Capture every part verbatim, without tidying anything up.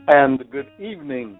And good evening,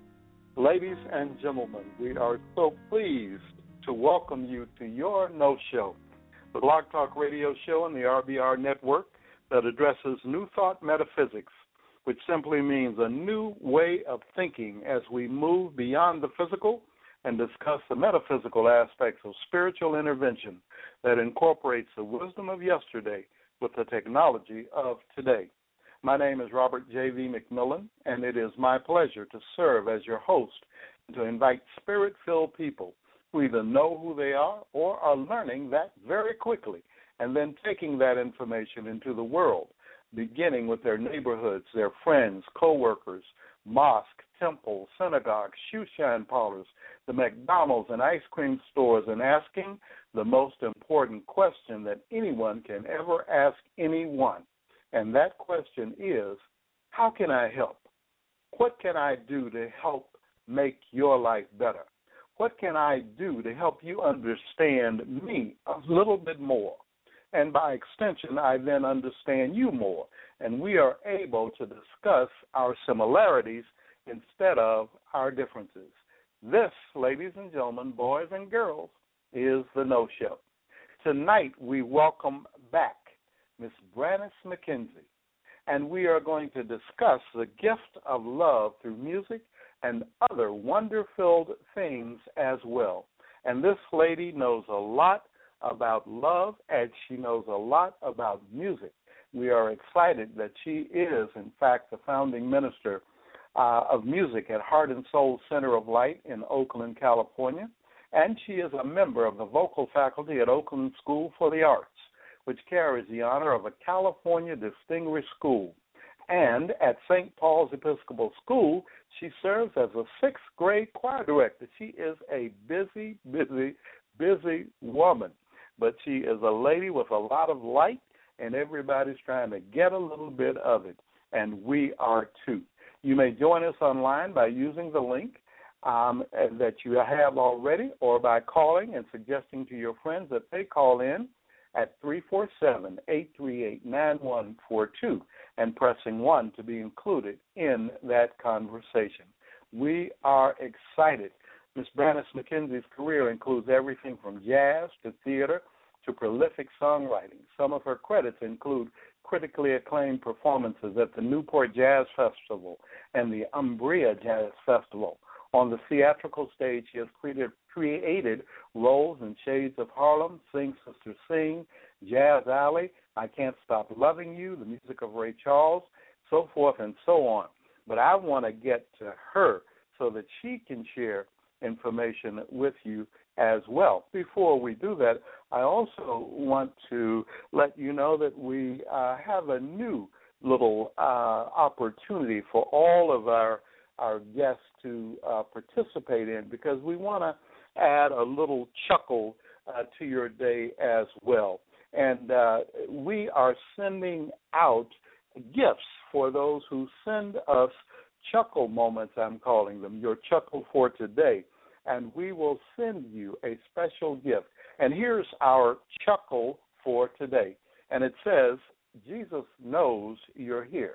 ladies and gentlemen. We are so pleased to welcome you to your No Show, the Blog Talk radio show on the R B R network that addresses New Thought Metaphysics, which simply means a new way of thinking as we move beyond the physical and discuss the metaphysical aspects of spiritual intervention that incorporates the wisdom of yesterday with the technology of today. My name is Robert J V. McMillan, and it is my pleasure to serve as your host and to invite spirit-filled people who either know who they are or are learning that very quickly and then taking that information into the world, beginning with their neighborhoods, their friends, co-workers, mosques, temples, synagogues, shoe shine parlors, the McDonald's and ice cream stores, and asking the most important question that anyone can ever ask anyone. And that question is, how can I help? What can I do to help make your life better? What can I do to help you understand me a little bit more? And by extension, I then understand you more. And we are able to discuss our similarities instead of our differences. This, ladies and gentlemen, boys and girls, is the No Show. Tonight, we welcome back Miss Brannis McKenzie, and we are going to discuss the gift of love through music and other wonder-filled things as well. And this lady knows a lot about love, and she knows a lot about music. We are excited that she is, in fact, the founding minister uh, of music at Heart and Soul Center of Light in Oakland, California, and she is a member of the vocal faculty at Oakland School for the Arts, which carries the honor of a California Distinguished School. And at Saint Paul's Episcopal School, she serves as a sixth grade choir director. She is a busy, busy, busy woman, but she is a lady with a lot of light, and everybody's trying to get a little bit of it, and we are too. You may join us online by using the link um, that you have already, or by calling and suggesting to your friends that they call in at three four seven, eight three eight, nine one four two and pressing one to be included in that conversation. We are excited. Miz Brannis McKenzie's career includes everything from jazz to theater to prolific songwriting. Some of her credits include critically acclaimed performances at the Newport Jazz Festival and the Umbria Jazz Festival. On the theatrical stage, she has created, created roles in Shades of Harlem, Sing Sister Sing, Jazz Alley, I Can't Stop Loving You, the music of Ray Charles, so forth and so on. But I want to get to her so that she can share information with you as well. Before we do that, I also want to let you know that we uh, have a new little uh, opportunity for all of our our guests to uh, participate in, because we want to add a little chuckle uh, to your day as well. And uh, we are sending out gifts for those who send us chuckle moments, I'm calling them, your chuckle for today. And we will send you a special gift. And here's our chuckle for today. And it says, Jesus knows you're here.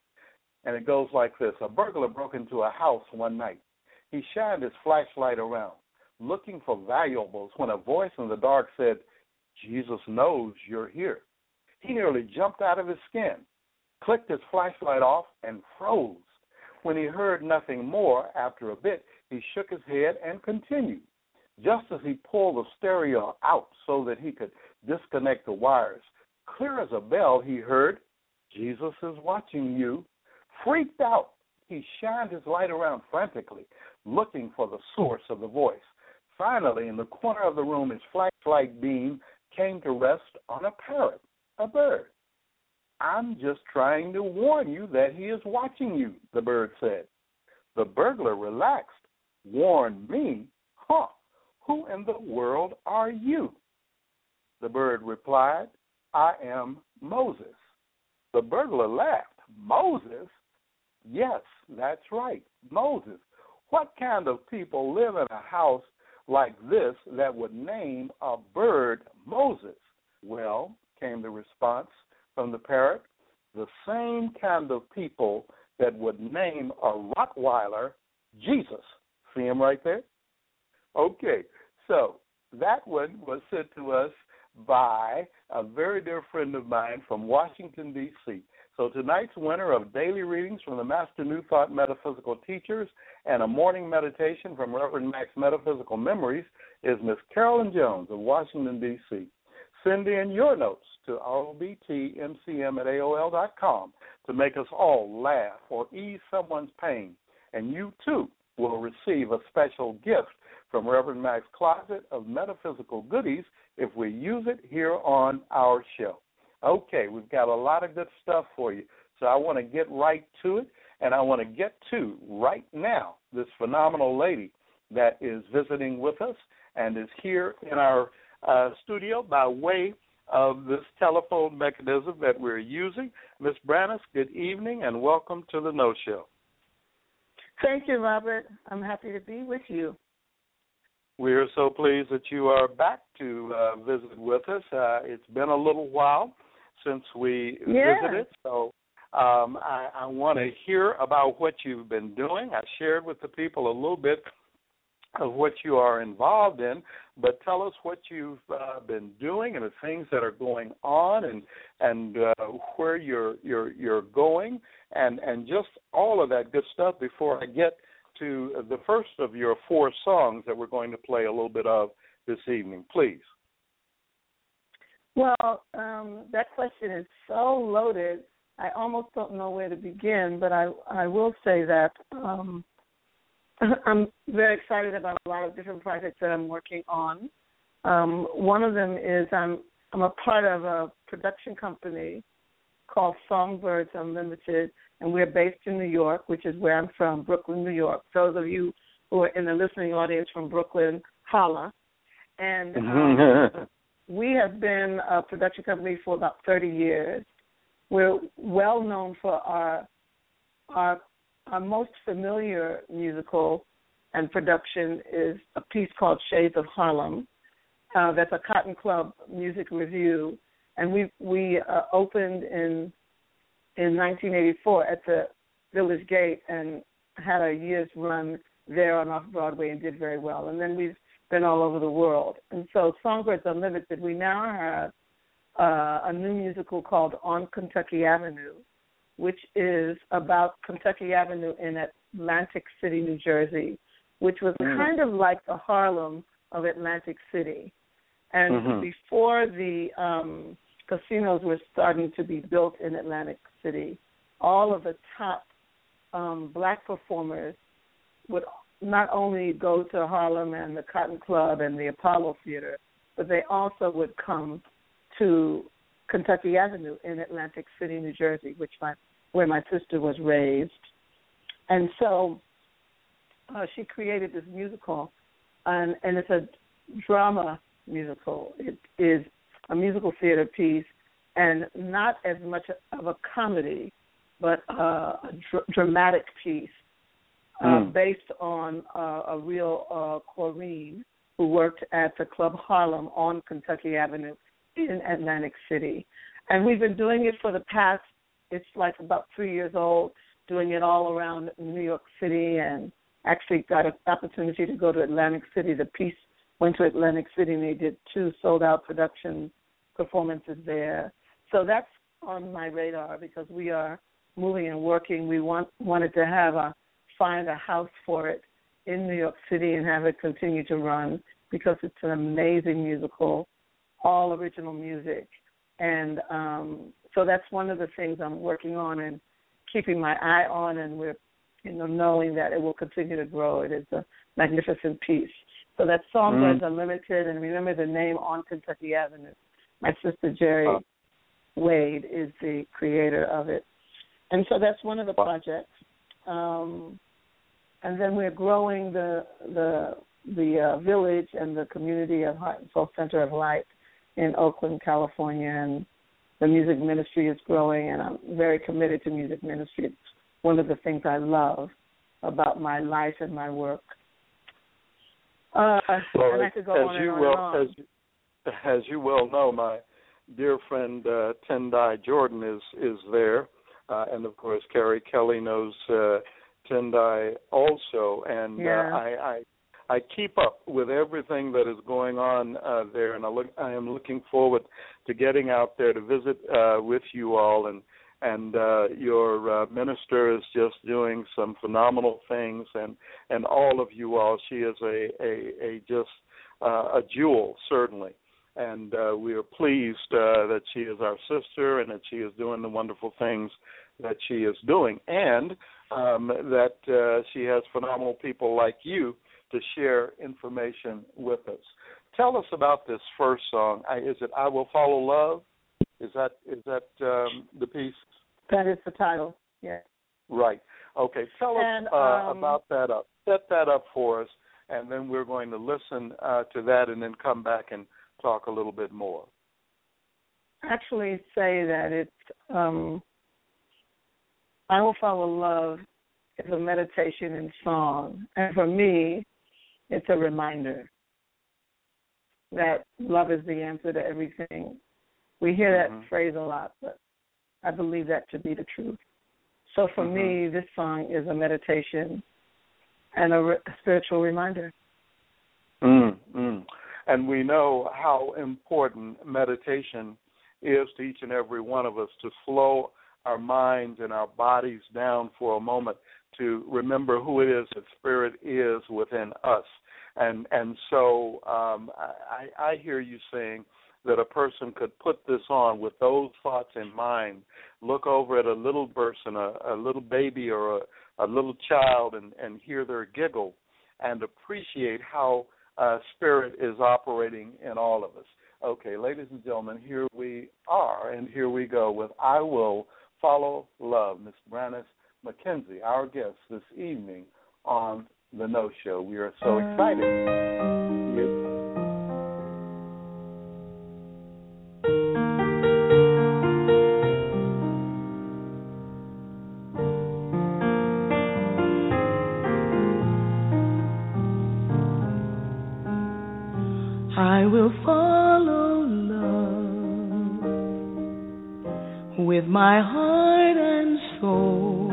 And it goes like this. A burglar broke into a house one night. He shined his flashlight around, looking for valuables, when a voice in the dark said, Jesus knows you're here. He nearly jumped out of his skin, clicked his flashlight off, and froze. When he heard nothing more, after a bit, he shook his head and continued. Just as he pulled the stereo out so that he could disconnect the wires, clear as a bell, he heard, Jesus is watching you. Freaked out, he shined his light around frantically, looking for the source of the voice. Finally, in the corner of the room, his flashlight beam came to rest on a parrot, a bird. I'm just trying to warn you that he is watching you, the bird said. The burglar relaxed. Warn me? Huh, who in the world are you? The bird replied, I am Moses. The burglar laughed. Moses? Yes, that's right, Moses. What kind of people live in a house like this that would name a bird Moses? Well, came the response from the parrot, the same kind of people that would name a Rottweiler Jesus. See him right there? Okay, so that one was sent to us by a very dear friend of mine from Washington, D C So tonight's winner of daily readings from the Master New Thought Metaphysical Teachers and a morning meditation from Reverend Max Metaphysical Memories is Miss Carolyn Jones of Washington, D C Send in your notes to r o b t m c m at a o l dot com to make us all laugh or ease someone's pain. And you, too, will receive a special gift from Reverend Mac's Closet of Metaphysical Goodies if we use it here on our show. Okay, we've got a lot of good stuff for you, so I want to get right to it, and I want to get to, right now, this phenomenal lady that is visiting with us and is here in our uh, studio by way of this telephone mechanism that we're using. Miss Brannis, good evening, and welcome to the No Show. Thank you, Robert. I'm happy to be with you. We are so pleased that you are back to uh, visit with us. Uh, it's been a little while since we yeah. visited, so um, I, I want to hear about what you've been doing. I shared with the people a little bit of what you are involved in, but tell us what you've uh, been doing and the things that are going on, and and uh, where you're you're you're going, and and just all of that good stuff before I get to the first of your four songs that we're going to play a little bit of this evening, please. Well, um, that question is so loaded, I almost don't know where to begin, but I I will say that um, I'm very excited about a lot of different projects that I'm working on. Um, one of them is I'm I'm a part of a production company called Songbirds Unlimited, and we're based in New York, which is where I'm from, Brooklyn, New York. Those of you who are in the listening audience from Brooklyn, holla. And um, we have been a production company for about thirty years. We're well known for our our our most familiar musical and production is a piece called Shades of Harlem. Uh, that's a Cotton Club music review, and we we uh, opened in in nineteen eighty-four at the Village Gate and had a year's run there on off Broadway and did very well. And then we've been all over the world. And so Songbirds Unlimited, we now have uh, a new musical called On Kentucky Avenue, which is about Kentucky Avenue in Atlantic City, New Jersey, which was mm. kind of like the Harlem of Atlantic City. And mm-hmm. before the um, casinos were starting to be built in Atlantic City, all of the top um, black performers would not only go to Harlem and the Cotton Club and the Apollo Theater, but they also would come to Kentucky Avenue in Atlantic City, New Jersey, which my where my sister was raised. And so uh, she created this musical, and, and it's a drama musical. It is a musical theater piece, and not as much of a comedy, but uh, a dr- dramatic piece uh, mm. based on uh, a real uh, Corrine who worked at the Club Harlem on Kentucky Avenue in Atlantic City. And we've been doing it for the past, it's like about three years old, doing it all around New York City, and actually got an opportunity to go to Atlantic City. The piece went to Atlantic City, and they did two sold-out production performances there. So that's on my radar because we are moving and working. We want wanted to have a find a house for it in New York City and have it continue to run because it's an amazing musical, all original music. And um, so that's one of the things I'm working on and keeping my eye on, and we're, you know, knowing that it will continue to grow. It is a magnificent piece. So that Songbirds mm. Unlimited, and remember the name On Kentucky Avenue. My sister Jerry oh. Wade is the creator of it. And so that's one of the projects. Um, and then we're growing the the the uh, village and the community of Heart and Soul Center of Light in Oakland, California, and the music ministry is growing, and I'm very committed to music ministry. It's one of the things I love about my life and my work. Uh, well, and I could go as on and you on well, and on. As, as you well know, my dear friend uh, Tendai Jordan is, is there uh, and of course Carrie Kelly knows uh, Tendai also, and yeah. uh, I, I I keep up with everything that is going on uh, there, and I look I am looking forward to getting out there to visit uh, with you all, and and uh, your uh, minister is just doing some phenomenal things, and, and all of you all. She is a a, a just uh, a jewel, certainly. And uh, we are pleased uh, that she is our sister and that she is doing the wonderful things that she is doing, and um, that uh, she has phenomenal people like you to share information with us. Tell us about this first song. I, is it "I Will Follow Love"? Is that is that um, the piece? That is the title. Yeah. Right. Okay. Tell and, us uh, um, about that up. Set that up for us, and then we're going to listen uh, to that, and then come back and talk a little bit more. Actually say that it's um, I Will Follow Love is a meditation in song. And for me, it's a reminder that love is the answer to everything. We hear that mm-hmm. phrase a lot, but I believe that to be the truth. So for mm-hmm. me, this song is a meditation and a, re- a spiritual reminder. Mm-hmm. And we know how important meditation is to each and every one of us, to slow our minds and our bodies down for a moment to remember who it is that Spirit is within us. And and so um, I, I hear you saying that a person could put this on with those thoughts in mind, look over at a little person, a, a little baby or a, a little child, and, and hear their giggle and appreciate how Uh, Spirit is operating in all of us. Okay, ladies and gentlemen, here we are, and here we go with "I Will Follow Love." Miss Brannis McKenzie, our guest this evening on The No Show. We are so excited. Yes. I will follow love with my heart and soul.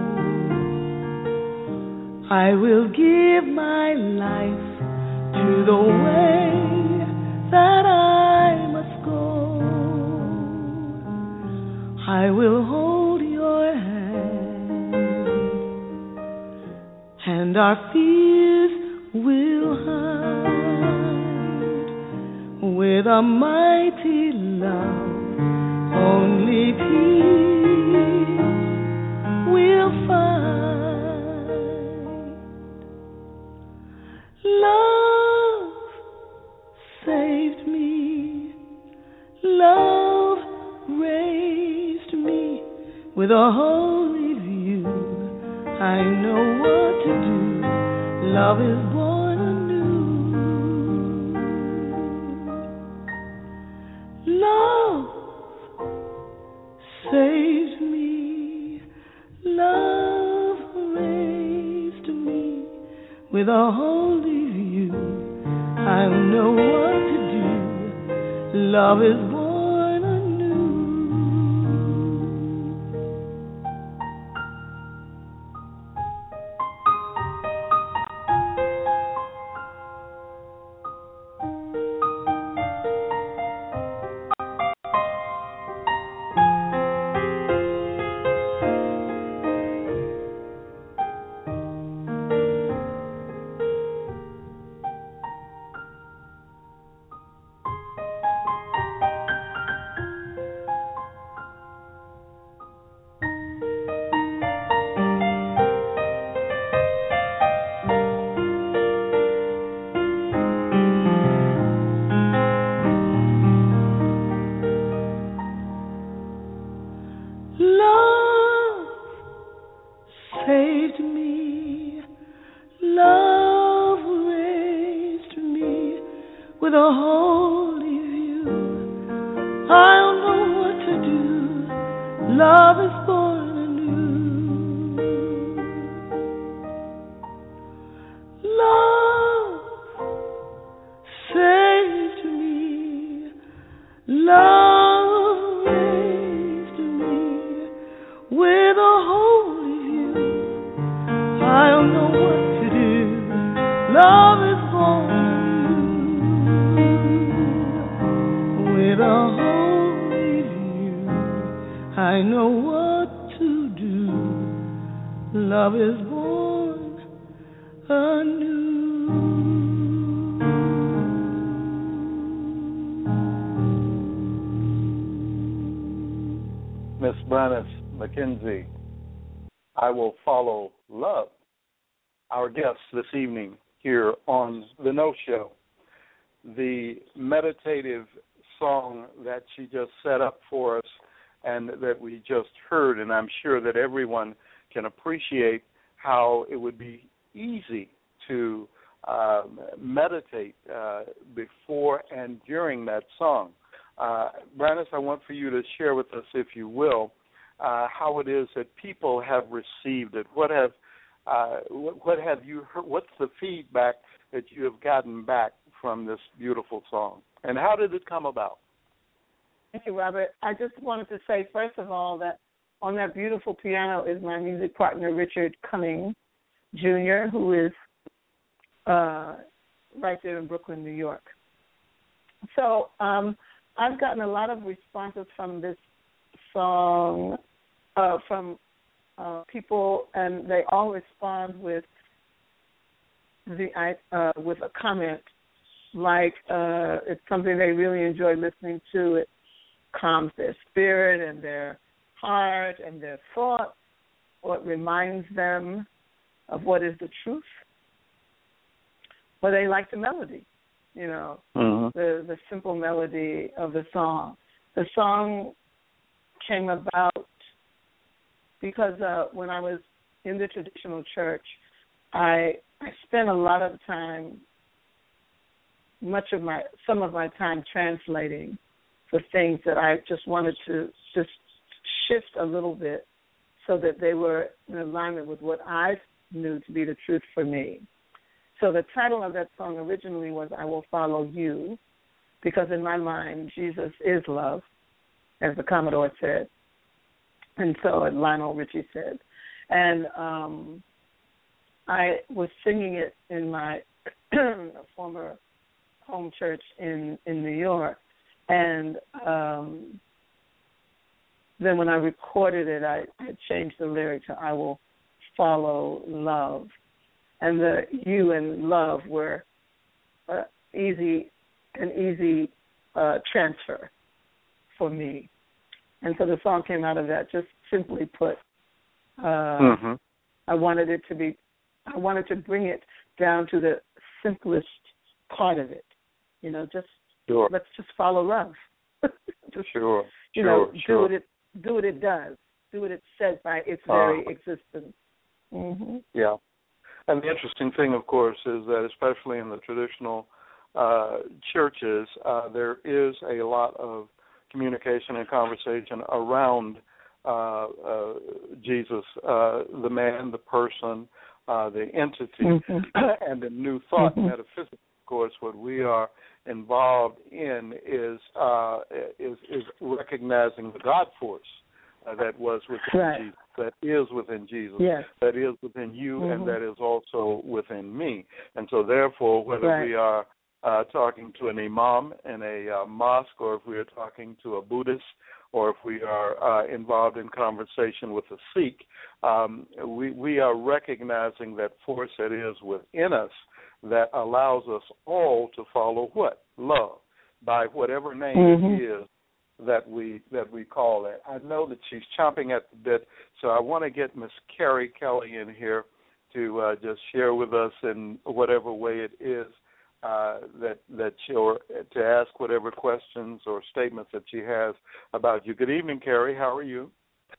I will give my life to the way that I must go. I will hold your hand, and our fears will hide with a mighty love. Only peace we'll find. Love saved me. Love raised me. With a holy view, I know what to do. Love is born anew. Love saved me, love raised me. With a holy view, I know what to do. Love is born anew. Love saved me, love raised me. With a holy view, I'll know what to do. Love is born anew. Love saved me, love raised me. With a I know what to do. Love is born anew. Miss Brannis McKenzie, I Will Follow Love, our guest this evening here on The No Show. The meditative song that she just set up for us and that we just heard, and I'm sure that everyone can appreciate how it would be easy to uh, meditate uh, before and during that song. Uh, Brannis, I want for you to share with us, if you will, uh, how it is that people have received it. What have uh, what, what have you heard? What's the feedback that you have gotten back from this beautiful song, and how did it come about? Thank you, Robert. I just wanted to say, first of all, that on that beautiful piano is my music partner, Richard Cummings, Junior, who is uh, right there in Brooklyn, New York. So um, I've gotten a lot of responses from this song uh, from uh, people, and they all respond with the uh, with a comment like uh, it's something they really enjoy listening to. It calms their spirit and their heart and their thoughts, or it reminds them of what is the truth. Or they like the melody, you know, mm-hmm. the the simple melody of the song. The song came about because uh, when I was in the traditional church, I I spent a lot of time, much of my some of my time translating for things that I just wanted to just shift a little bit so that they were in alignment with what I knew to be the truth for me. So the title of that song originally was I Will Follow You, because in my mind, Jesus is love, as the Commodore said, and so as Lionel Richie said. And um, I was singing it in my former home church in, in New York, and um, then when I recorded it, I, I changed the lyric to I Will Follow Love. And the you and love were uh, easy, an easy uh, transfer for me. And so the song came out of that, just simply put. Uh, mm-hmm. I wanted it to be, I wanted to bring it down to the simplest part of it. You know, just sure. let's just follow love. just, sure. You sure, know, sure. do what it do what it does. Do what it says by its very uh, existence. Mm-hmm. Yeah. And the interesting thing, of course, is that especially in the traditional uh, churches, uh, there is a lot of communication and conversation around uh, uh, Jesus, uh, the man, the person, uh, the entity, mm-hmm. and the new thought mm-hmm. metaphysics. Of course, what we are involved in is uh, is, is recognizing the God force uh, that was within right. Jesus. That is within Jesus, yes. that is within you, mm-hmm. and that is also within me. And so, therefore, whether right. we are uh, talking to an imam in a uh, mosque, or if we are talking to a Buddhist, or if we are uh, involved in conversation with a Sikh, um, we, we are recognizing that force that is within us that allows us all to follow what? Love, by whatever name mm-hmm. it is that we that we call it. I know that she's chomping at the bit, so I want to get Miss Carrie Kelly in here to uh, just share with us in whatever way it is uh, that that she, or to ask whatever questions or statements that she has about you. Good evening, Carrie. How are you?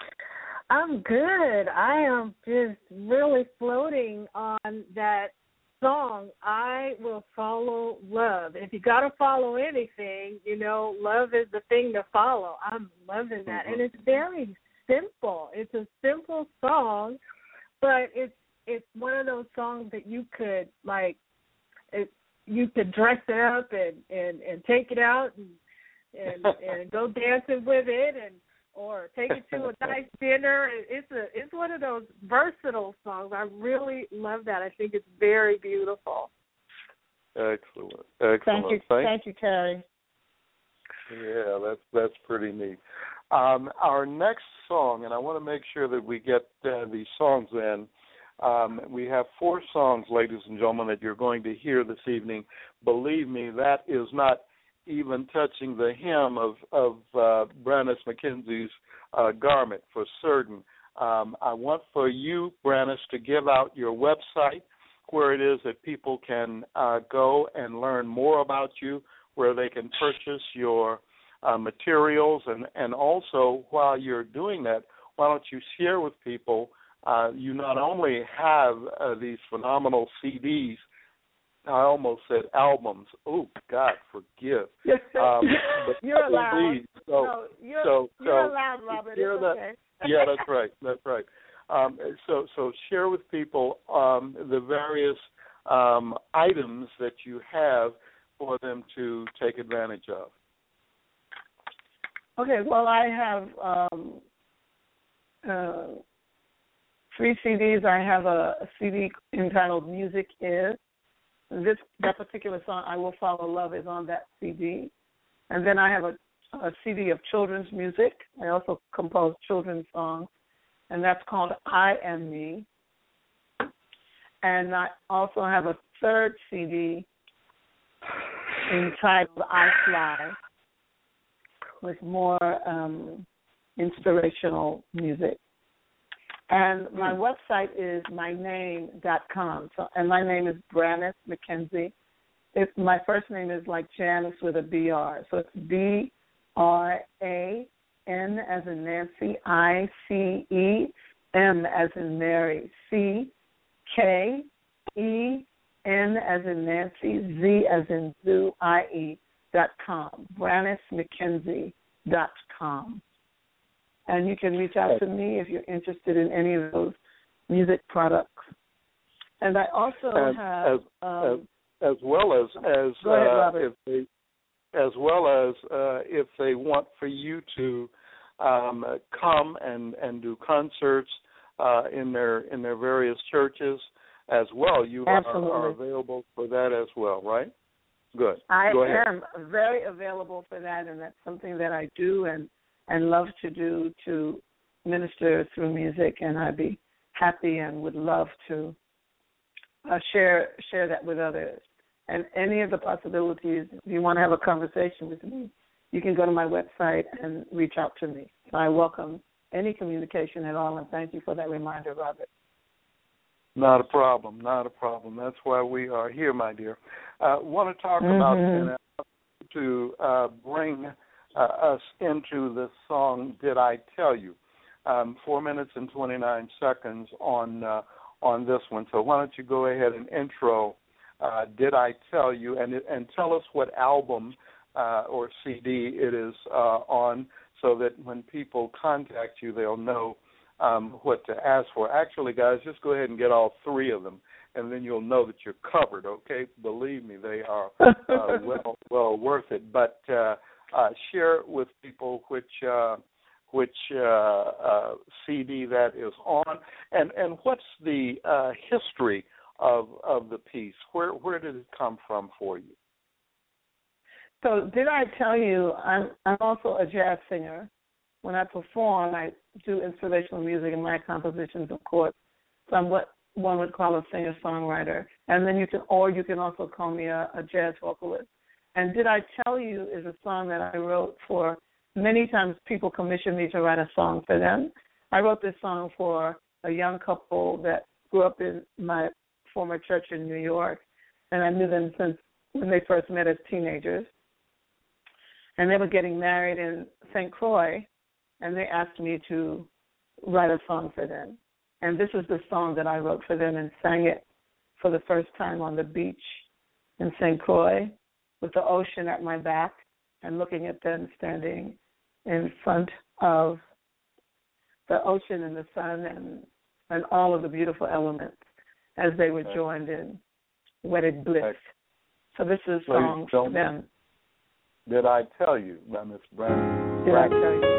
I'm good. I am just really floating on that song, I Will Follow Love. If you got to follow anything, you know, love is the thing to follow. I'm loving that. Mm-hmm. And it's very simple. It's a simple song, but it's it's one of those songs that you could, like, it, you could dress it up and, and, and take it out and, and, and go dancing with it, and or take it to a nice dinner. It's a it's one of those versatile songs. I really love that. I think it's very beautiful. Excellent, excellent. Thank you, thank, thank you, Carrie. Yeah, that's that's pretty neat. Um, our next song, and I want to make sure that we get uh, these songs in. Um, we have four songs, ladies and gentlemen, that you're going to hear this evening. Believe me, that is not even touching the hem of, of uh, Brannis McKenzie's uh, garment for certain. Um, I want for you, Brannis, to give out your website, where it is that people can uh, go and learn more about you, where they can purchase your uh, materials, and, and also while you're doing that, why don't you share with people, uh, you not only have uh, these phenomenal C Ds, I almost said albums. Oh, God, forgive. Um, you're allowed. So, no, you're, so, you're so allowed, Robert. Share It's that. okay. Yeah, that's right. That's right. Um, so, so share with people um, the various um, items that you have for them to take advantage of. Okay. Well, I have um, uh, three C Ds. I have a, a C D entitled "Music Is." This that particular song, "I Will Follow Love," is on that C D. And then I have a, a C D of children's music. I also compose children's songs, and that's called "I Am Me." And I also have a third C D entitled "I Fly," with more um, inspirational music. And my website is my name dot com. So, and my name is Brannis McKenzie. It's, my first name is like Janice with a B R. So it's B R A N as in Nancy, I C E, M as in Mary, C K E N as in Nancy, Z as in Zoo, I E dot com. Brannis McKenzie dot com. And you can reach out to me if you're interested in any of those music products. And I also and have as, um, as, as well as as go ahead, uh, Robert. if they as well as uh, if they want for you to um, come and, and do concerts uh, in their in their various churches as well. You are, are available for that as well, right? Good. I Go ahead. am very available for that, and that's something that I do and and love to do, to minister through music, and I'd be happy and would love to uh, share share that with others. And any of the possibilities, if you want to have a conversation with me, you can go to my website and reach out to me. So I welcome any communication at all, and thank you for that reminder, Robert. Not a problem, not a problem. That's why we are here, my dear. I uh, want to talk mm-hmm. about and to uh, bring uh, us into this song, Did I Tell You? Um, four minutes and twenty-nine seconds on uh, on this one. So why don't you go ahead and intro uh, Did I Tell You, and and tell us what album uh, or C D it is uh, on, so that when people contact you, they'll know um, what to ask for. Actually, guys, just go ahead and get all three of them, and then you'll know that you're covered, okay? Believe me, they are uh, well well worth it. But uh, uh, share with people which uh, which uh, uh, C D that is on, and, and what's the uh, history of of the piece? Where where did it come from for you? So, did I tell you, I'm I'm also a jazz singer. When I perform, I do inspirational music in my compositions, of course. So I'm what one would call a singer-songwriter. And then you can, or you can also call me a, a jazz vocalist. And Did I Tell You is a song that I wrote for, many times people commission me to write a song for them. I wrote this song for a young couple that grew up in my former church in New York, and I knew them since when they first met as teenagers. And they were getting married in Saint Croix, and they asked me to write a song for them. And this is the song that I wrote for them and sang it for the first time on the beach in Saint Croix with the ocean at my back and looking at them standing in front of the ocean and the sun and, and all of the beautiful elements as they were joined in wedded bliss. So this is a song for them. Did I Tell You by Miss Brannis? Did I Tell You?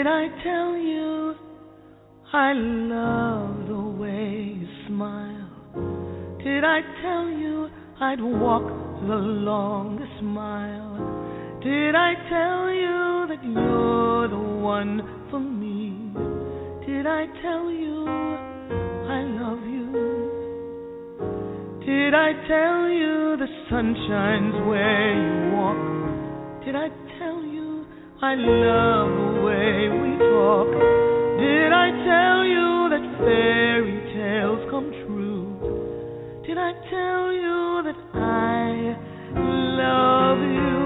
Did I tell you I love the way you smile? Did I tell you I'd walk the longest mile? Did I tell you that you're the one for me? Did I tell you I love you? Did I tell you the sun shines where you walk? Did I tell you I love the way we talk? Did I tell you that fairy tales come true? Did I tell you that I love you?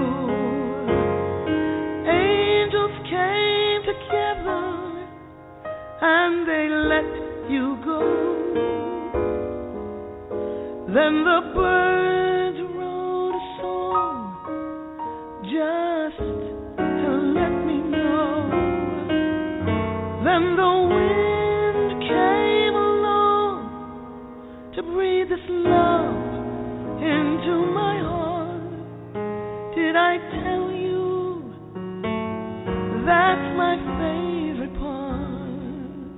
Angels came together and they let you go. Then the birds wrote a song just to let me know. Then the wind came along to breathe this love into my heart. Did I tell you that's my favorite part?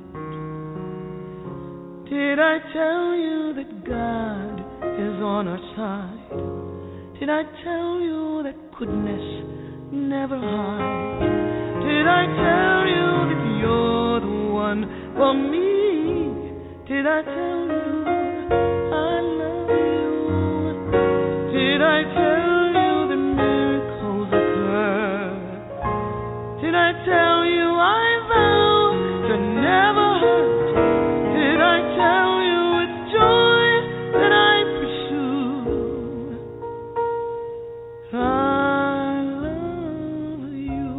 Did I tell you that God is on our side? Did I tell you that goodness never hides? Did I tell you that you're the one for me? Did I tell you I love you? Did I tell you that miracles occur? Did I tell you I vow to never hurt? Did I tell you it's joy that I pursue? I love you.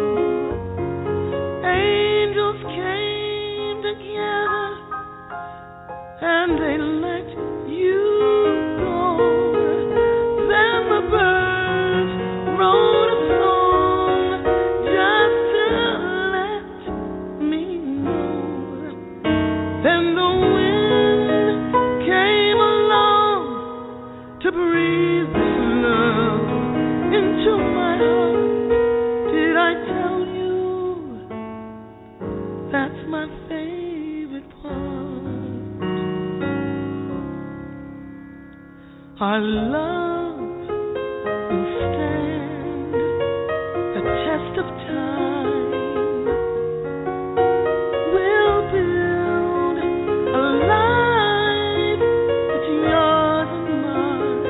Angels came together and they let you go. Then the birds wrote a song just to let me know. Then the wind came along to breathe this love into my heart. Did I tell you that's my favorite part? Our love will stand the test of time. We'll build a life that's yours and mine.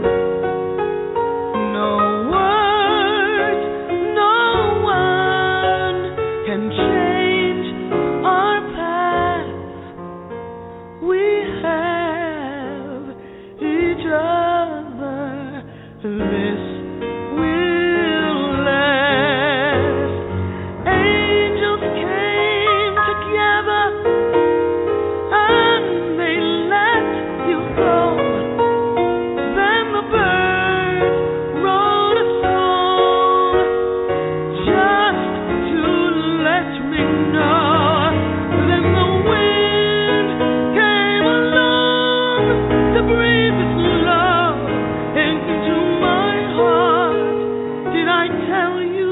No words, no one can change our path. We have each other. This will last. Angels came together and they let you go. Then the birds wrote a song just to let me know. Then the wind came along to breathe this love into my heart. Did I tell you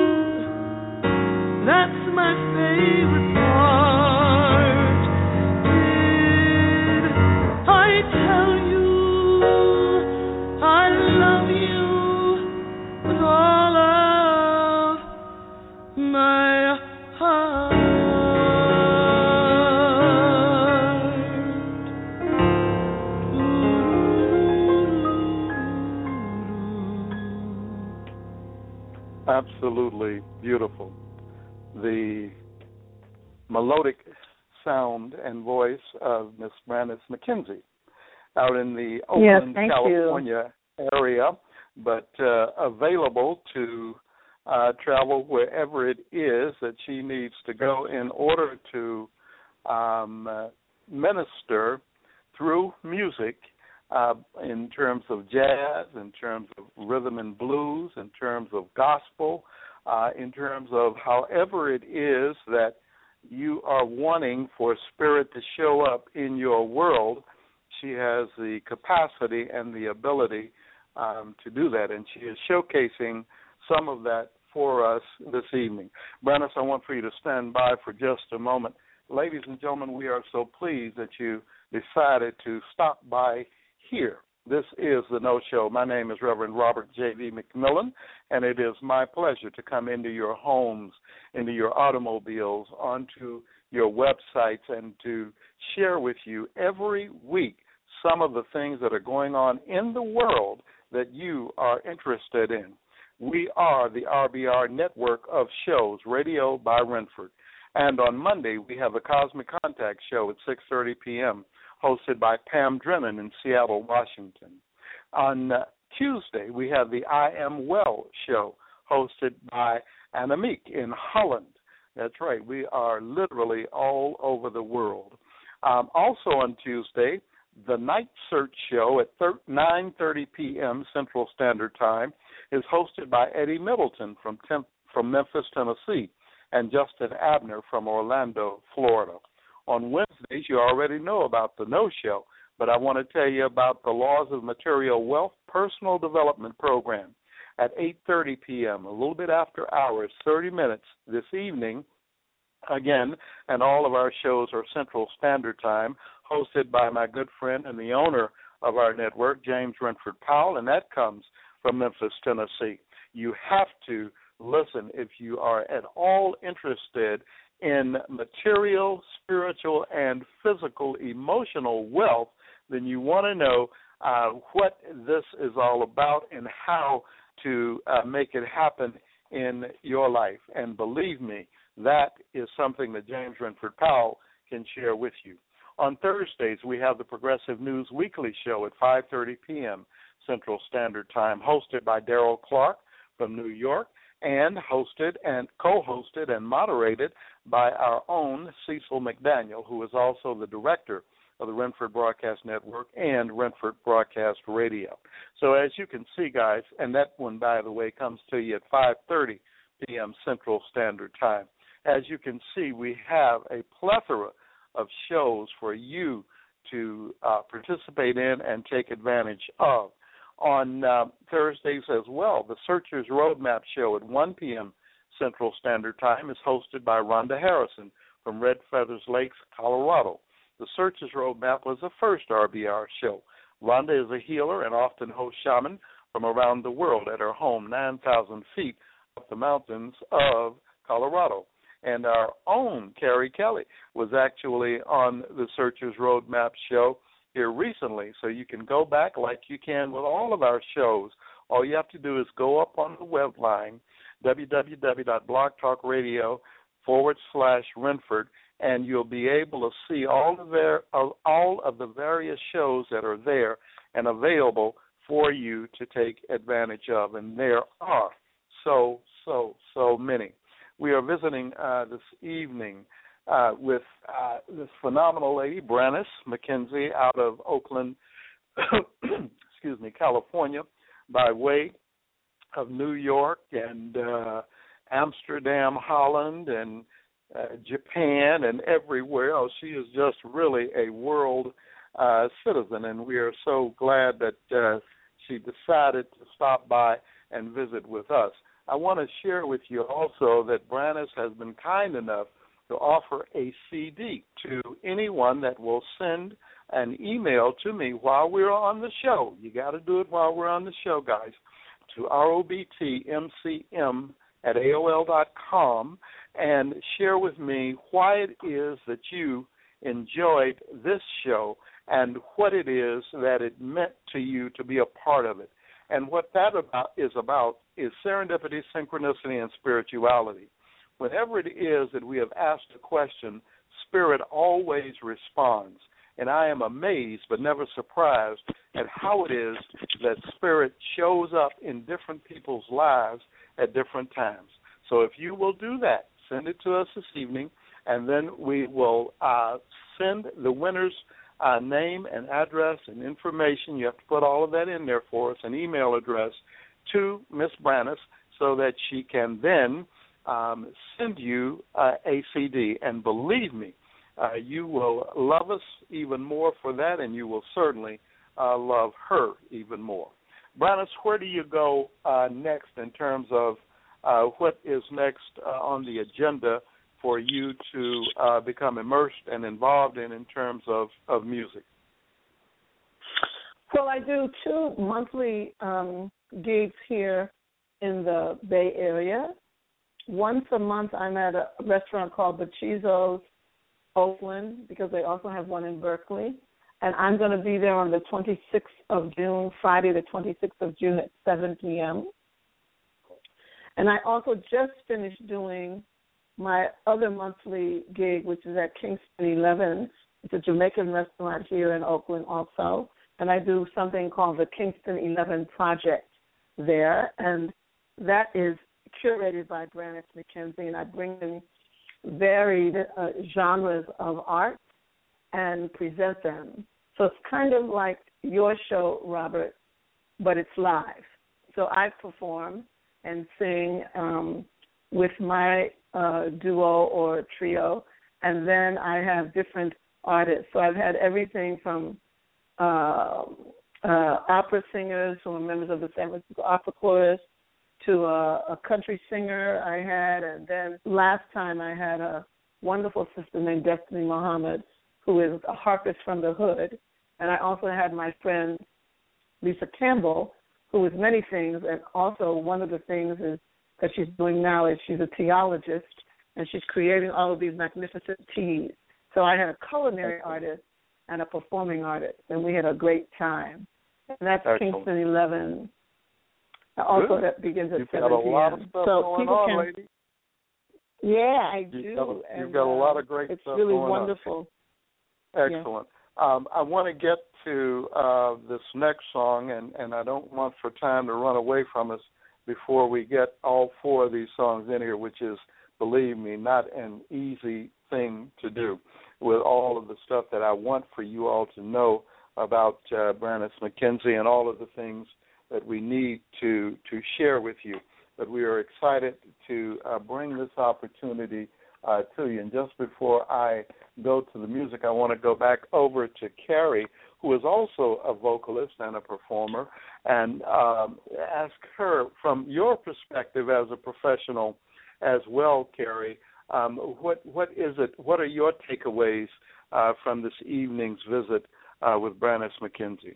that's my favorite part? Did I tell you I love you with all of my heart? Absolutely beautiful. The melodic sound and voice of Miss Brandis McKenzie out in the Yes, Oakland, thank California area, but uh, available to uh, travel wherever it is that she needs to go in order to um, uh, minister through music uh, in terms of jazz, in terms of rhythm and blues, in terms of gospel, uh, in terms of however it is that you are wanting for Spirit to show up in your world. She has the capacity and the ability um, to do that, and she is showcasing some of that for us this evening. Brannis, I want for you to stand by for just a moment. Ladies and gentlemen, we are so pleased that you decided to stop by here. This is The No Show. My name is Reverend Robert J V. McMillan, and it is my pleasure to come into your homes, into your automobiles, onto your websites, and to share with you every week some of the things that are going on in the world that you are interested in. We are the R B R network of shows, Radio by Renford. And on Monday, we have the Cosmic Contact Show at six thirty p.m., hosted by Pam Drennan in Seattle, Washington. On uh, Tuesday, we have the I Am Well Show, hosted by Annemiek in Holland. That's right, we are literally all over the world. Um, also on Tuesday, the Night Search Show at nine thirty p.m. Central Standard Time is hosted by Eddie Middleton from, Tem- from Memphis, Tennessee, and Justin Abner from Orlando, Florida. On Wednesdays, you already know about the No Show, but I want to tell you about the Laws of Material Wealth Personal Development Program at eight thirty p.m., a little bit after hours, thirty minutes this evening, again, and all of our shows are Central Standard Time, hosted by my good friend and the owner of our network, James Renford Powell, and that comes from Memphis, Tennessee. You have to listen if you are at all interested in material, spiritual, and physical, emotional wealth, then you want to know uh, what this is all about and how to uh, make it happen in your life. And believe me, that is something that James Renford Powell can share with you. On Thursdays, we have the Progressive News Weekly Show at five thirty p.m. Central Standard Time, hosted by Daryl Clark from New York, and hosted and co-hosted and moderated by our own Cecil McDaniel, who is also the director of the Renford Broadcast Network and Renford Broadcast Radio. So as you can see, guys, and that one, by the way, comes to you at five thirty p.m. Central Standard Time. As you can see, we have a plethora of shows for you to uh, participate in and take advantage of. On uh, Thursdays as well, the Searchers Roadmap Show at one p.m. Central Standard Time is hosted by Rhonda Harrison from Red Feathers Lakes, Colorado. The Searchers Roadmap was the first R B R show. Rhonda is a healer and often host shaman from around the world at her home nine thousand feet up the mountains of Colorado. And our own Carrie Kelly was actually on the Searchers Roadmap show here recently, so you can go back like you can with all of our shows. All you have to do is go up on the web line, www.blogtalkradio forward slash Renford, and you'll be able to see all of, their, all of the various shows that are there and available for you to take advantage of. And there are so, so, so many. We are visiting uh, this evening Uh, with uh, this phenomenal lady, Brannis McKenzie, out of Oakland, excuse me, California, by way of New York and uh, Amsterdam, Holland, and uh, Japan, and everywhere else. She is just really a world uh, citizen, and we are so glad that uh, she decided to stop by and visit with us. I want to share with you also that Brannis has been kind enough to offer a C D to anyone that will send an email to me while we're on the show. You got to do it while we're on the show, guys, to robtmcm at A O L dot com and share with me why it is that you enjoyed this show and what it is that it meant to you to be a part of it. And what that about is about is serendipity, synchronicity, and spirituality. Whenever it is that we have asked a question, Spirit always responds. And I am amazed but never surprised at how it is that Spirit shows up in different people's lives at different times. So if you will do that, send it to us this evening, and then we will uh, send the winner's uh, name and address and information. You have to put all of that in there for us, an email address, to Miss Brannis so that she can then Um, send you uh, a C D, and believe me, uh, you will love us even more for that, and you will certainly uh, love her even more. Brannis, where do you go uh, next in terms of uh, what is next uh, on the agenda for you to uh, become immersed and involved in in terms of, of music? Well, I do two monthly um, gigs here in the Bay Area. Once a month, I'm at a restaurant called Bachizo's Oakland, because they also have one in Berkeley. And I'm going to be there on the twenty-sixth of June, Friday the twenty-sixth of June at seven p.m. And I also just finished doing my other monthly gig, which is at Kingston eleven. It's a Jamaican restaurant here in Oakland also. And I do something called the Kingston eleven Project there. And that is curated by Brannis McKenzie, and I bring in varied uh, genres of art and present them. So it's kind of like your show, Robert, but it's live. So I perform and sing um, with my uh, duo or trio, and then I have different artists. So I've had everything from uh, uh, opera singers who are members of the San Francisco Opera Chorus to a, a country singer I had, and then last time I had a wonderful sister named Destiny Muhammad, who is a harpist from the hood, and I also had my friend Lisa Campbell, who is many things, and also one of the things is that she's doing now is she's a teologist, and she's creating all of these magnificent teas. So I had a culinary artist and a performing artist, and we had a great time. And that's Excellent. Kingston eleven. Also, Good. That begins at You've seven got a lot of p.m. stuff So going people on, can, lady. Yeah, I do. You've got, a, and, you've got a lot of great it's stuff really going wonderful. on. Excellent. Yeah. Um, I want to get to uh, this next song, and, and I don't want for time to run away from us before we get all four of these songs in here, which is, believe me, not an easy thing to do with all of the stuff that I want for you all to know about uh, Brannis McKenzie and all of the things that we need to to share with you. But we are excited to uh, bring this opportunity uh, to you. And just before I go to the music, I want to go back over to Carrie, who is also a vocalist and a performer, and um, ask her, from your perspective as a professional as well, Carrie, um, what what is it? What are your takeaways uh, from this evening's visit uh, with Brannis McKenzie?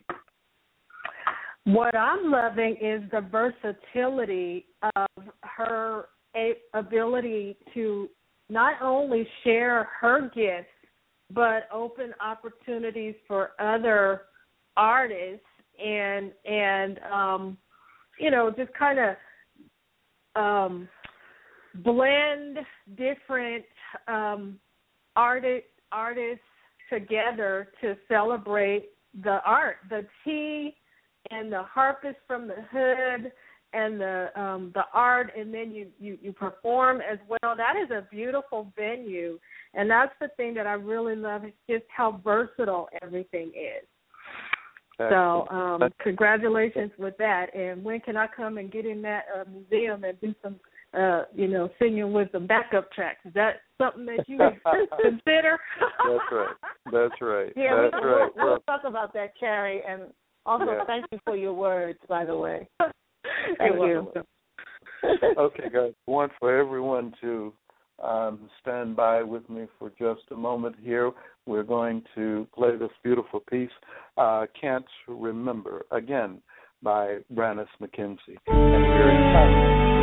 What I'm loving is the versatility of her ability to not only share her gifts, but open opportunities for other artists and, and um, you know, just kind of um, blend different um, arti- artists together to celebrate the art, the tea, and the harpist from the hood, and the um, the art, and then you, you, you perform as well. That is a beautiful venue, and that's the thing that I really love, is just how versatile everything is. Excellent. So um, congratulations with that. And when can I come and get in that uh, museum and do some, uh, you know, singing with some backup tracks? Is that something that you consider? That's right. That's right. Yeah, That's we'll, right. We'll, we'll talk about that, Carrie, and also, yeah. Thank you for your words, by the way. Thank you. Okay, guys. I want for everyone to um, stand by with me for just a moment here. We're going to play this beautiful piece, uh, Can't Remember, again, by Brannis McKenzie. And we're in time.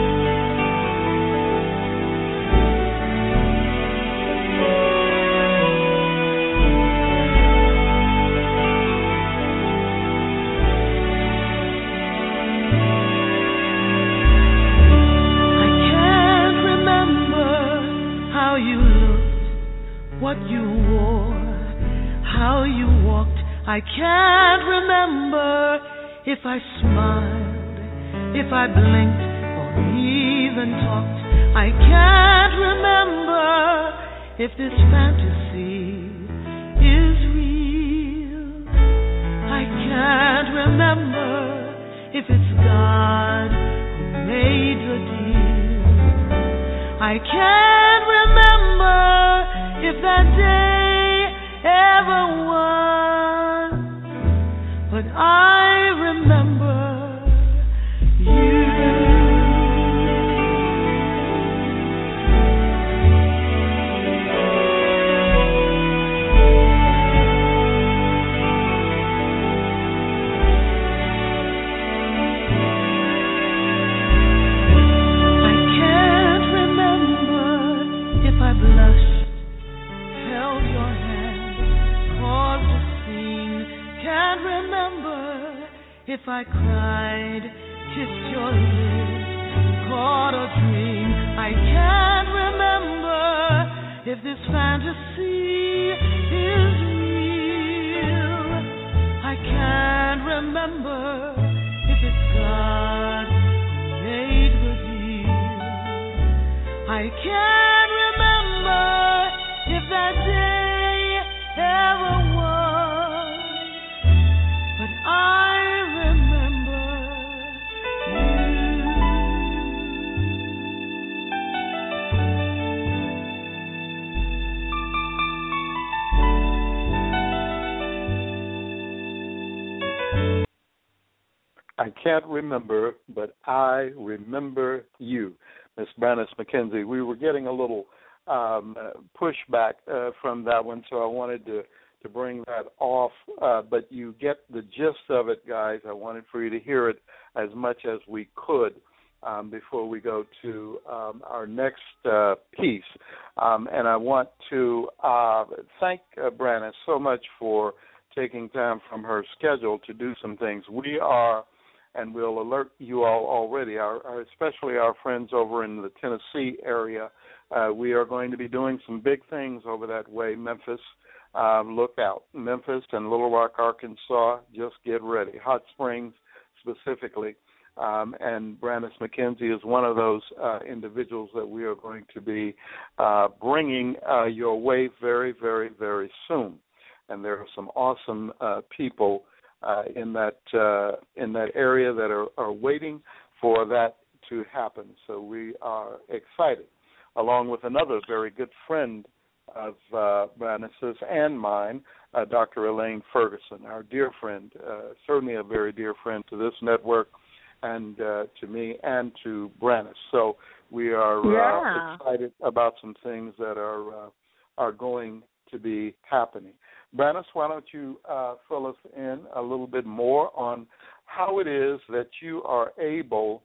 What you wore, how you walked, I can't remember if I smiled, if I blinked, or even talked. I can't remember if this fantasy is real. I can't remember if it's God who made the deal. I can't remember if that day ever was, but I remember you. I cried, kissed your lips, caught a dream. I can't remember if this fantasy is real. I can't remember if it's God who made the deal. I can't remember if that day ever was, but I remember you. I can't remember, but I remember you, Miss Brannis McKenzie. We were getting a little um, uh, pushback uh, from that one, so I wanted to, to bring that off. Uh, but you get the gist of it, guys. I wanted for you to hear it as much as we could um, before we go to um, our next uh, piece. Um, and I want to uh, thank uh, Brannis so much for taking time from her schedule to do some things. We are, and we'll alert you all already, our, our, especially our friends over in the Tennessee area, uh, we are going to be doing some big things over that way. Memphis, uh, look out. Memphis and Little Rock, Arkansas, just get ready. Hot Springs specifically. Um, and Brannis McKenzie is one of those uh, individuals that we are going to be uh, bringing uh, your way very, very, very soon. And there are some awesome uh, people uh, in that uh, in that area that are, are waiting for that to happen. So we are excited, along with another very good friend of uh, Brannis's and mine, uh, Doctor Elaine Ferguson, our dear friend, uh, certainly a very dear friend to this network and uh, to me and to Brannis. So we are yeah. uh, excited about some things that are uh, are going to be happening. Brannis, why don't you uh, fill us in a little bit more on how it is that you are able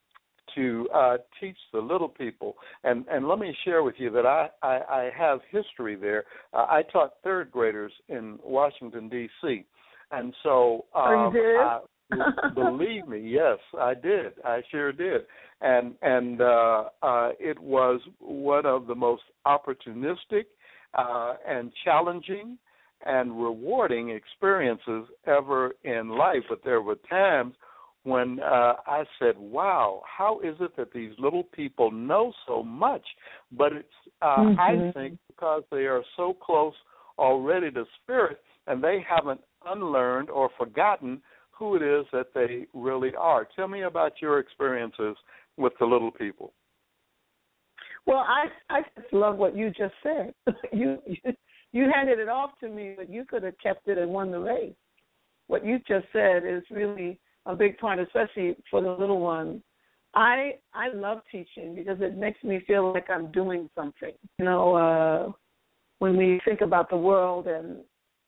to uh, teach the little people. And, and let me share with you that I, I, I have history there. Uh, I taught third graders in Washington, D C And so um, oh, you did? I, believe me, yes, I did. I sure did. And, and uh, uh, it was one of the most opportunistic uh, and challenging and rewarding experiences ever in life. But there were times when uh, I said, wow, how is it that these little people know so much? But it's, uh, mm-hmm. I think, because they are so close already to spirit, and they haven't unlearned or forgotten who it is that they really are. Tell me about your experiences with the little people. Well, I I just love what you just said. you, you you handed it off to me, but you could have kept it and won the race. What you just said is really a big part, especially for the little ones. I I love teaching because it makes me feel like I'm doing something. You know, uh, when we think about the world and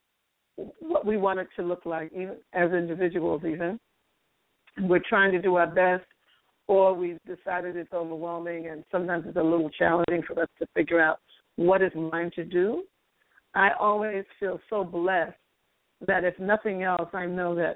what we want it to look like, even as individuals, even, and we're trying to do our best, or we've decided it's overwhelming, and sometimes it's a little challenging for us to figure out what is mine to do. I always feel so blessed that if nothing else, I know that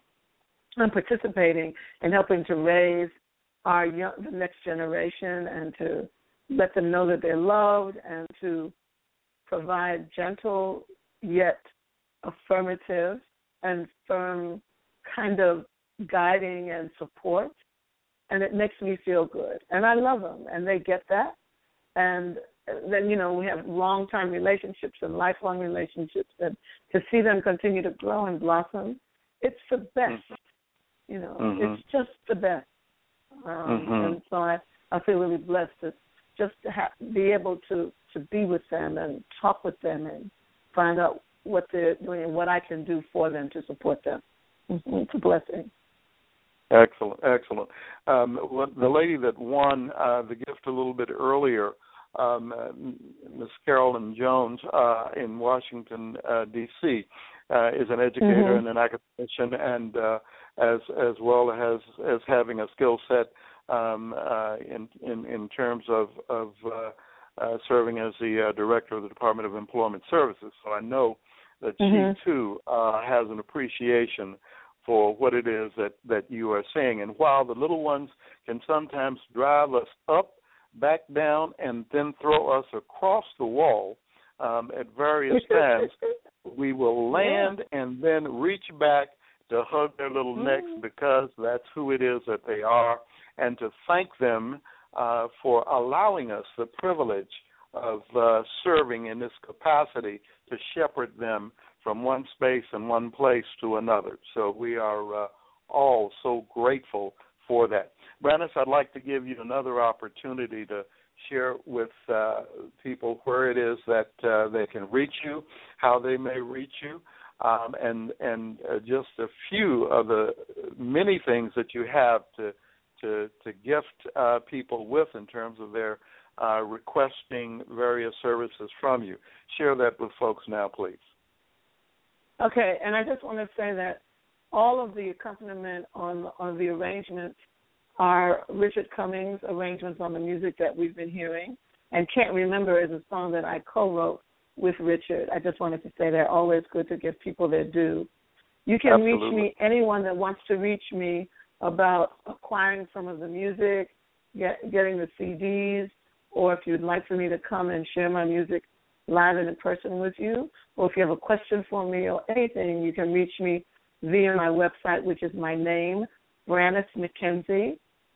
I'm participating in helping to raise our young, the next generation, and to let them know that they're loved, and to provide gentle yet affirmative and firm kind of guiding and support. And it makes me feel good. And I love them, and they get that. And then, you know, we have long-term relationships and lifelong relationships, and to see them continue to grow and blossom, it's the best. Mm-hmm. You know, mm-hmm. it's just the best. Um, mm-hmm. And so I, I feel really blessed to just to ha- be able to, to be with them and talk with them and find out what they're doing and what I can do for them to support them. Mm-hmm. It's a blessing. Excellent, excellent. Um, the lady that won uh, the gift a little bit earlier, um, uh, Miss Carolyn Jones uh, in Washington, uh, D C, uh, is an educator mm-hmm. and an academician, and uh, as as well as as having a skill set um, uh, in, in in terms of of uh, uh, serving as the uh, director of the Department of Employment Services. So I know that mm-hmm. she too uh, has an appreciation for what it is that, that you are saying. And while the little ones can sometimes drive us up, back down, and then throw us across the wall um, at various times, we will land yeah. and then reach back to hug their little mm. necks, because that's who it is that they are, and to thank them uh, for allowing us the privilege of uh, serving in this capacity to shepherd them from one space and one place to another. So we are uh, all so grateful for that. Brannis, I'd like to give you another opportunity to share with uh, people where it is that uh, they can reach you, how they may reach you, um, and and uh, just a few of the many things that you have to to, to gift uh, people with in terms of their uh, requesting various services from you. Share that with folks now, please. Okay, and I just want to say that all of the accompaniment on on the arrangements are Richard Cummings arrangements on the music that we've been hearing. And Can't Remember is a song that I co-wrote with Richard. I just wanted to say they're always good to give people their due. You can Absolutely. reach me, anyone that wants to reach me about acquiring some of the music, get, getting the C Ds, or if you'd like for me to come and share my music live and in person with you, or if you have a question for me or anything, you can reach me via my website, which is my name, Brannis McKenzie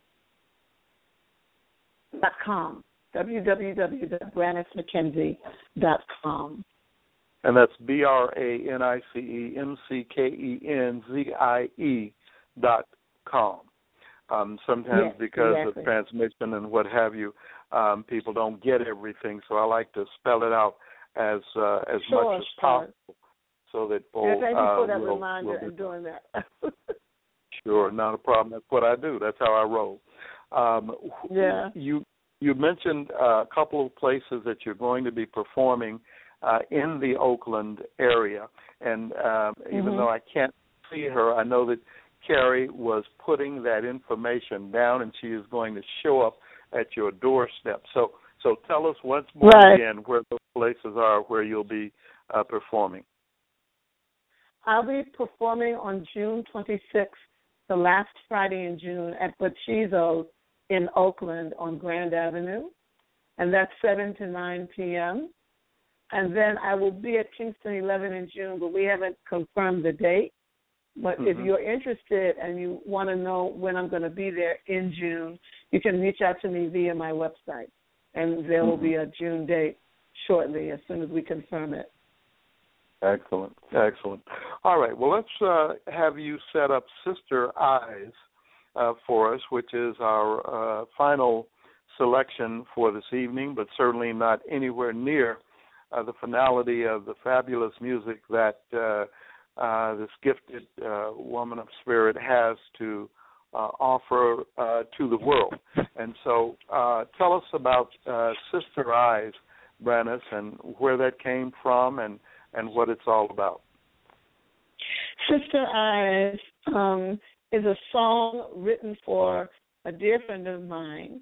dot com, w w w dot brannis mckenzie dot com. And that's B R A N I C E M C K E N Z I E dot com. Um, sometimes yes, because exactly. of transmission and what have you, um, people don't get everything, so I like to spell it out as uh, as sure, much as sure. possible so that people yeah, thank you for uh, that will, reminder will and doing that. Sure, not a problem. That's what I do. That's how I roll. Um, yeah. You you mentioned uh, a couple of places that you're going to be performing uh, in the Oakland area, and um, mm-hmm. even though I can't see her, I know that Carrie was putting that information down, and she is going to show up at your doorstep. So, so tell us once more right. again where those places are where you'll be uh, performing. I'll be performing on June twenty-sixth, the last Friday in June, at Bocchizo's in Oakland on Grand Avenue, and that's seven to nine p.m. And then I will be at Kingston eleven in June, but we haven't confirmed the date. But mm-hmm. if you're interested and you want to know when I'm going to be there in June, you can reach out to me via my website, and there will mm-hmm. be a June date shortly as soon as we confirm it. Excellent, excellent. All right, well, let's uh, have you set up Sister Eyes uh, for us, which is our uh, final selection for this evening, but certainly not anywhere near uh, the finality of the fabulous music that uh, uh, this gifted uh, woman of spirit has to uh, offer uh, to the world. And so uh, tell us about uh, Sister Eyes, Brannis, and where that came from and and what it's all about. Sister Eyes um, is a song written for a dear friend of mine.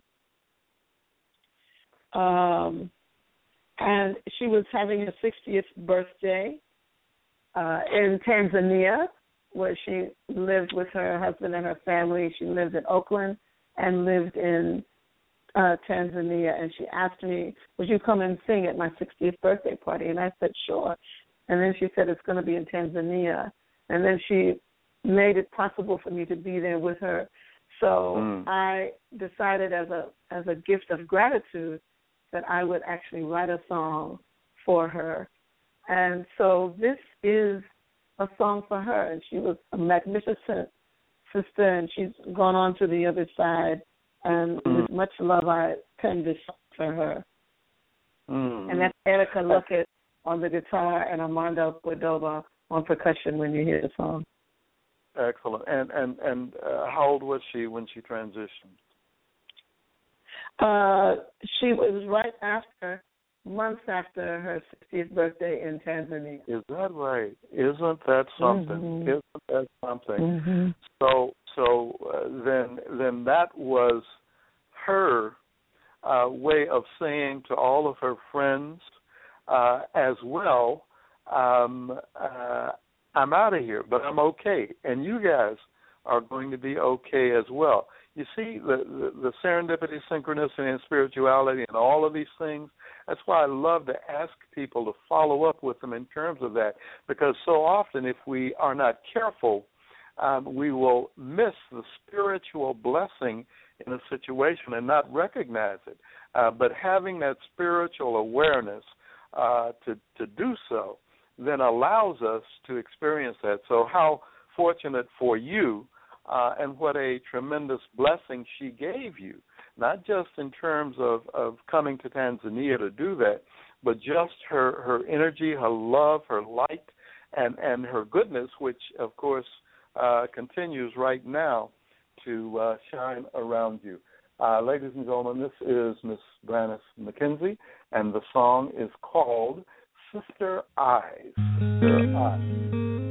Um, and she was having her sixtieth birthday uh, in Tanzania, where she lived with her husband and her family. She lived in Oakland and lived in uh, Tanzania. And she asked me, would you come and sing at my sixtieth birthday party? And I said, sure. And then she said, it's going to be in Tanzania. And then she made it possible for me to be there with her. So mm. I decided as a as a gift of gratitude that I would actually write a song for her. And so this is a song for her. And she was a magnificent sister, and she's gone on to the other side. And mm. with much love, I penned this song for her. Mm. And that's Erica Luckett on the guitar and Armando Cordoba on percussion when you hear the song. Excellent. And and and uh, how old was she when she transitioned? Uh, she was right after, months after her sixtieth birthday in Tanzania. Is that right? Isn't that something? Mm-hmm. Isn't that something? Mm-hmm. So so uh, then then that was her uh, way of saying to all of her friends uh, as well, um, uh, I'm out of here, but I'm okay. And you guys are going to be okay as well. You see, the, the, the serendipity, synchronicity, and spirituality and all of these things, that's why I love to ask people to follow up with them in terms of that, because so often if we are not careful, um, we will miss the spiritual blessing in a situation and not recognize it. Uh, but having that spiritual awareness uh, to, to do so then allows us to experience that. So how fortunate for you, uh, and what a tremendous blessing she gave you, not just in terms of, of coming to Tanzania to do that, but just her, her energy, her love, her light, and, and her goodness, which, of course, uh, continues right now to uh, shine around you. Uh, ladies and gentlemen, this is Miss Gladys McKenzie, and the song is called Sister Eyes. Sister Eyes.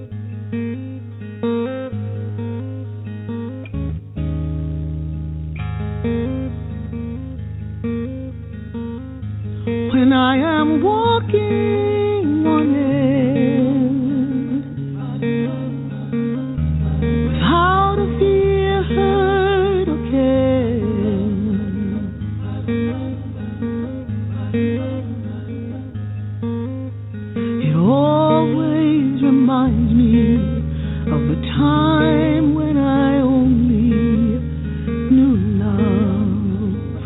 When I am walking on air, without a fear, hurt, or care, it always reminds me of the time when I only knew love.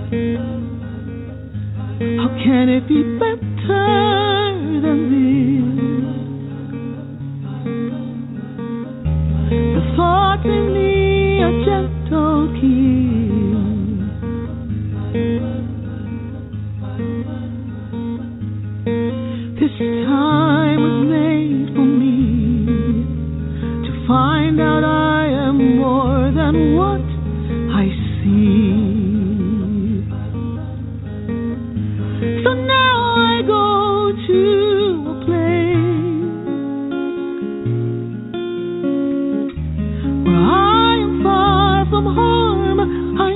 How can it be better than this? The thoughts in me are gentle keys. This time was made for me to find out I am more than what I see. So now I go to a place where I am far from harm. I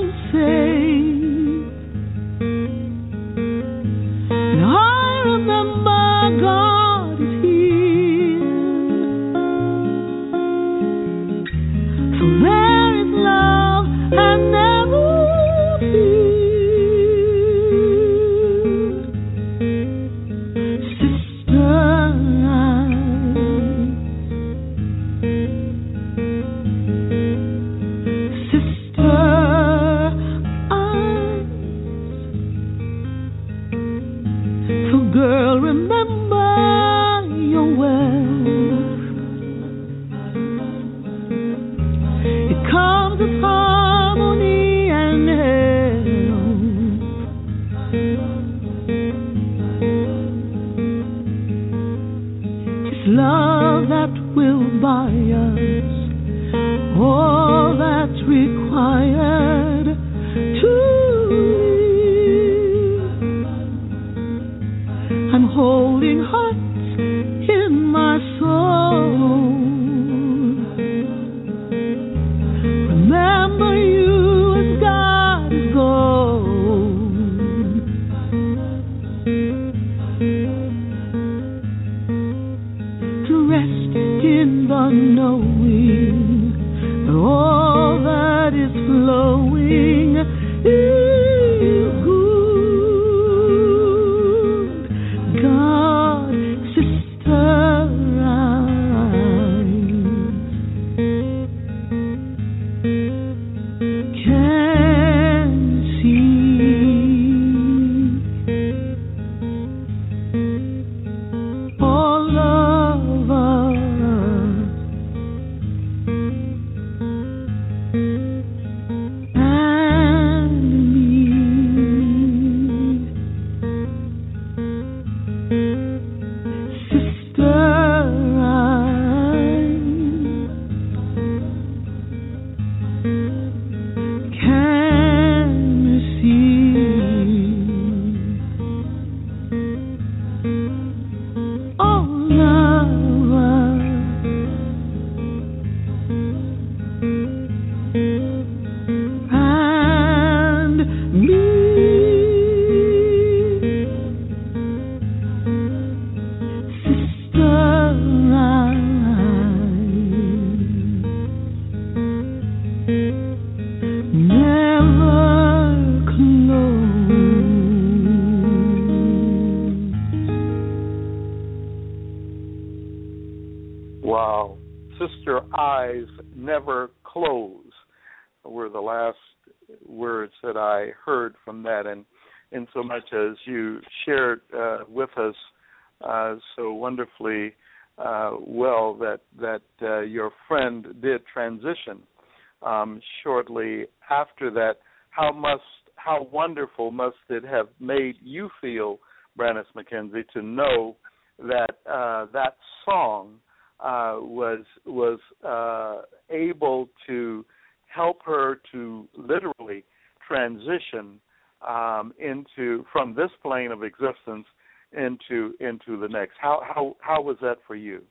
never close were the last words that I heard from that. And in so much as you shared uh, with us uh, so wonderfully uh, well that, that uh, your friend did transition um, shortly after that, how must how wonderful must it have made you feel, Brannis McKenzie, to know that uh, that song uh, was was uh, able to help her to literally transition um, into from this plane of existence into into the next. How how how was that for you?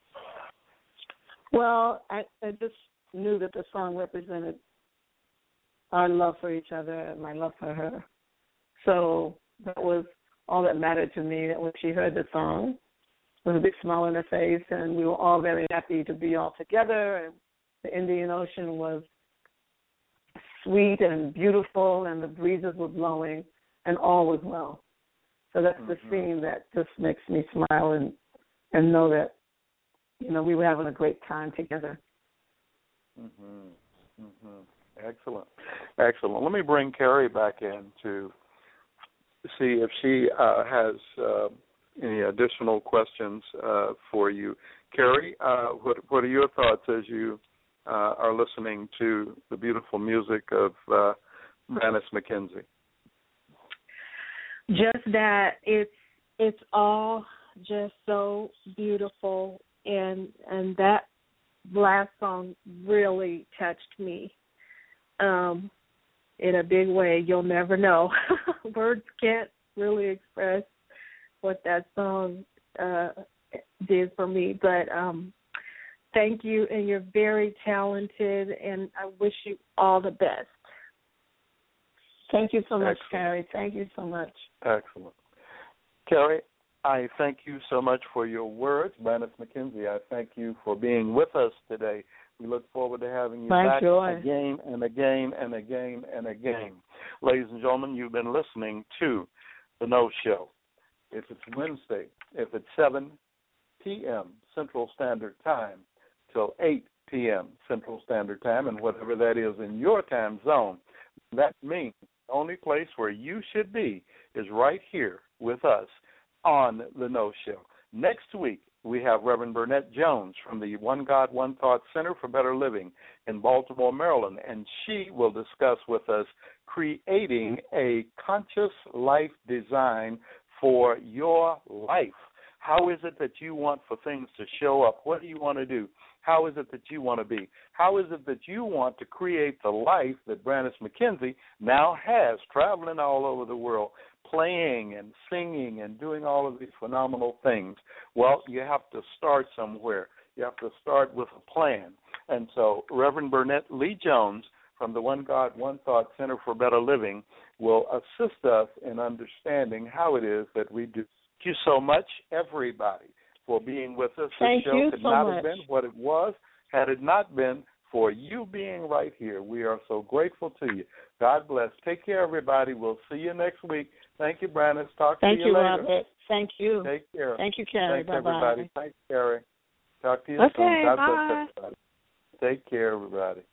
Well, I, I just knew that the song represented our love for each other and my love for her. So that was all that mattered to me, that when she heard the song, there was a big smile on her face, and we were all very happy to be all together, and the Indian Ocean was sweet and beautiful, and the breezes were blowing, and all was well. So that's mm-hmm. the scene that just makes me smile and, and know that, you know, we were having a great time together. Mm-hmm. Mm-hmm. Excellent. Excellent. Let me bring Carrie back in to see if she uh, has uh, any additional questions uh, for you. Carrie, uh, what, what are your thoughts as you uh, are listening to the beautiful music of uh, Brannis McKenzie? Just that it's it's all just so beautiful, and and that last song really touched me. Um, in a big way. You'll never know. Words can't really express what that song uh, did for me. But um, thank you, and you're very talented, and I wish you all the best. Thank you so much, Excellent. Carrie. Thank you so much. Excellent. Carrie, I thank you so much for your words. Brannis McKenzie, I thank you for being with us today. We look forward to having you My back joy. again and again and again and again. Ladies and gentlemen, you've been listening to The No Show. If it's Wednesday, if it's seven p.m. Central Standard Time till eight p.m. Central Standard Time, and whatever that is in your time zone, that means the only place where you should be is right here with us on The No Show. Next week, we have Reverend Burnett Jones from the One God, One Thought Center for Better Living in Baltimore, Maryland, and she will discuss with us creating a conscious life design for your life. How is it that you want for things to show up? What do you want to do? How is it that you want to be? How is it that you want to create the life that Brannis McKenzie now has, traveling all over the world, playing and singing and doing all of these phenomenal things? Well, you have to start somewhere. You have to start with a plan. And so Reverend Burnett Lee Jones from the One God, One Thought Center for Better Living will assist us in understanding how it is that we do. Thank you so much, everybody, for being with us. Thank this show you could so not much. have been what it was had it not been for you being right here. We are so grateful to you. God bless. Take care, everybody. We'll see you next week. Thank you, Brannis. Talk Thank to you, you, later. Robert. Thank you. Take care. Thank you, Carrie. Thanks, Bye-bye. everybody. Thanks, Carrie. Talk to you Okay, soon. God bye. bless everybody. Take care, everybody.